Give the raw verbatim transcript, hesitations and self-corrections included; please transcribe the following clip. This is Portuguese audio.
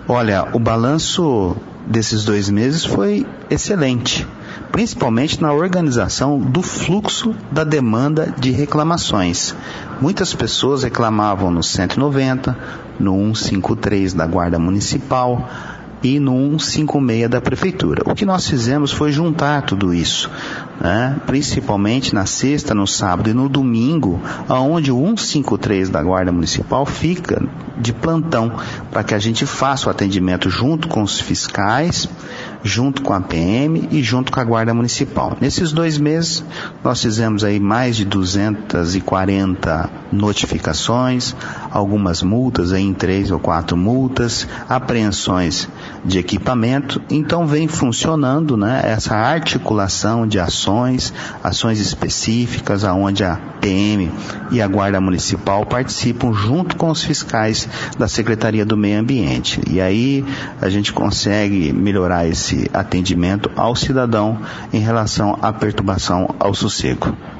Olha, o balanço desses dois meses foi excelente, principalmente na organização do fluxo da demanda de reclamações. Muitas pessoas reclamavam no cento e noventa, no cento e cinquenta e três da Guarda Municipal e no cento e cinquenta e seis da Prefeitura. O que nós fizemos foi juntar tudo isso, né? Principalmente na sexta, no sábado e no domingo, onde o cento e cinquenta e três da Guarda Municipal fica de plantão, para que a gente faça o atendimento junto com os fiscais, junto com a P M e junto com a Guarda Municipal. Nesses dois meses, nós fizemos aí mais de duzentas e quarenta notificações, algumas multas, aí em três ou quatro multas, apreensões de equipamento. Então vem funcionando, né, essa articulação de ações, ações específicas, aonde a P M e a Guarda Municipal participam junto com os fiscais da Secretaria do Meio Ambiente. E aí a gente consegue melhorar esse atendimento ao cidadão em relação à perturbação ao sossego.